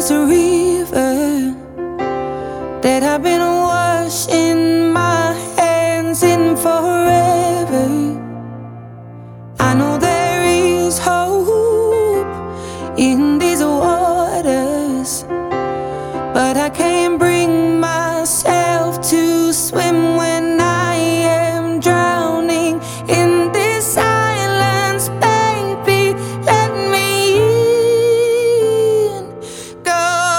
is a river that I've been washing my hands in forever. I know there is hope in these waters, but I can't bring myself to swim when I am drowning in this silence. Baby, let me in. Go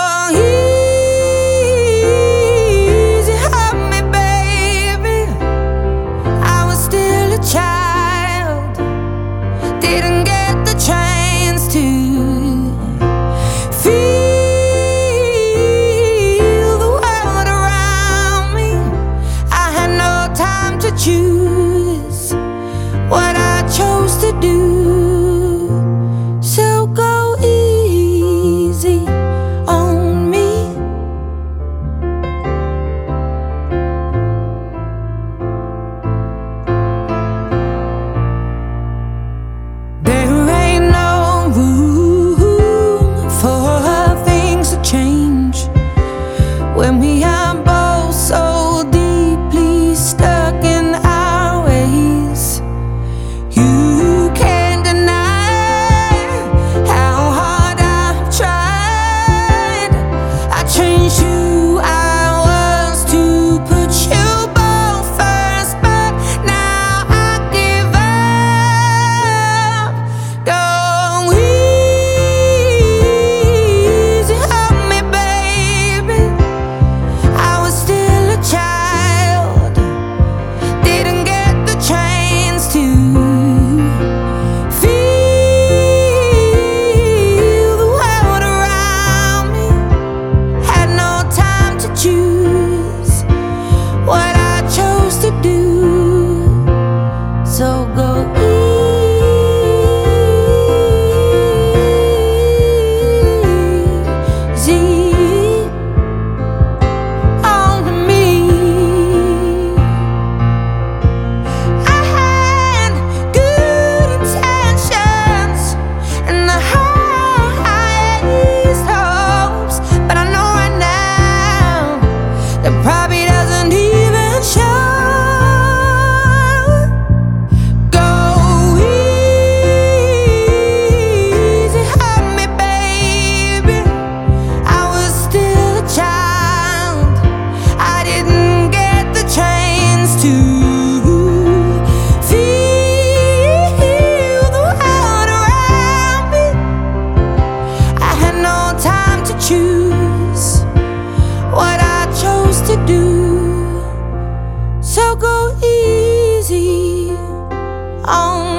easy on me, baby. I was still a child, didn't get the chance to feel the world around me. I had no time to choose what I chose to do. So go easy on me. There ain't no room for things to change when we are both so deeply stuck in our ways. You can't deny how hard I've tried. I changed who I was to put you both first, but now I give up. Go easy on me, baby. I was still a child, didn't get the chance to feel the world around me. Had no time to choose what I chose to do. So go easy on me. I had good intentions and the highest hopes, but I know right now that probably doesn't even show. Go easy on me, baby. I was still a child, I didn't get the chance to feel the world around me. I had no time to choose what I chose to do. So go easy on